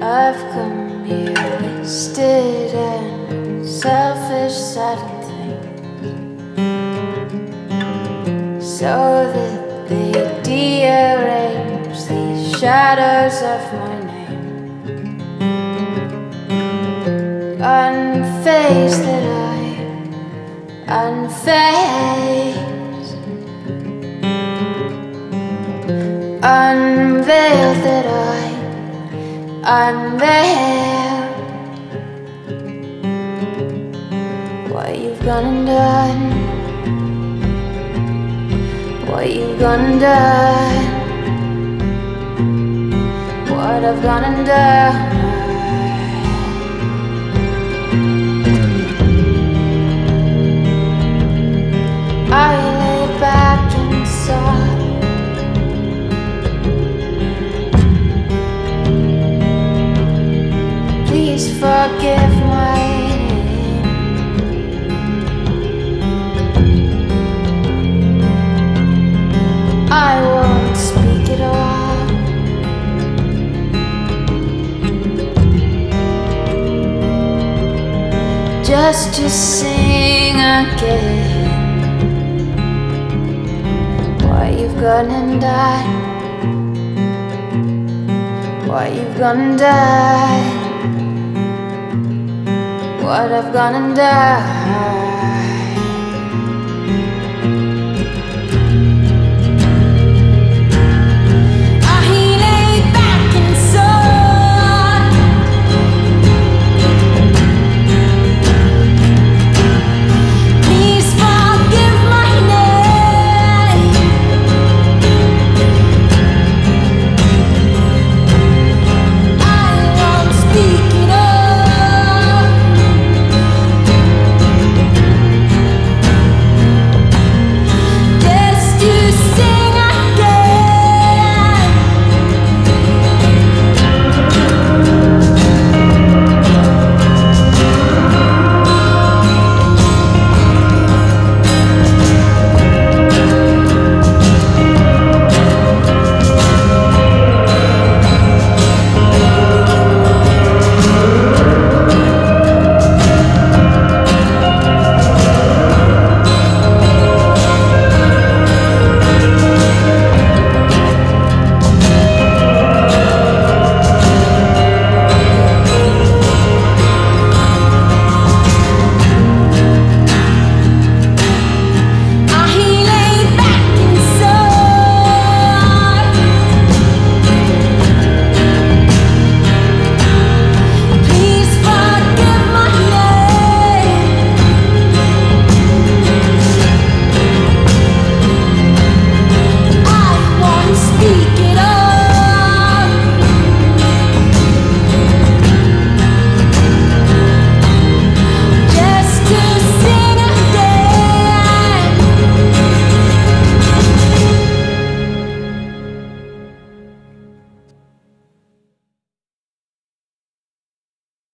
I've come here wasted and selfish sadly, so that they dearrange these shadows of my name. Unfazed that I unfazed, unveiled that I unveiled. What you've gone and done, what you've gone and done, what I've gone and done. I lay back and saw please forgive my name. I won't speak at all. Just to sing again what you've gone and done, what you've gone and done, what I've gone and done.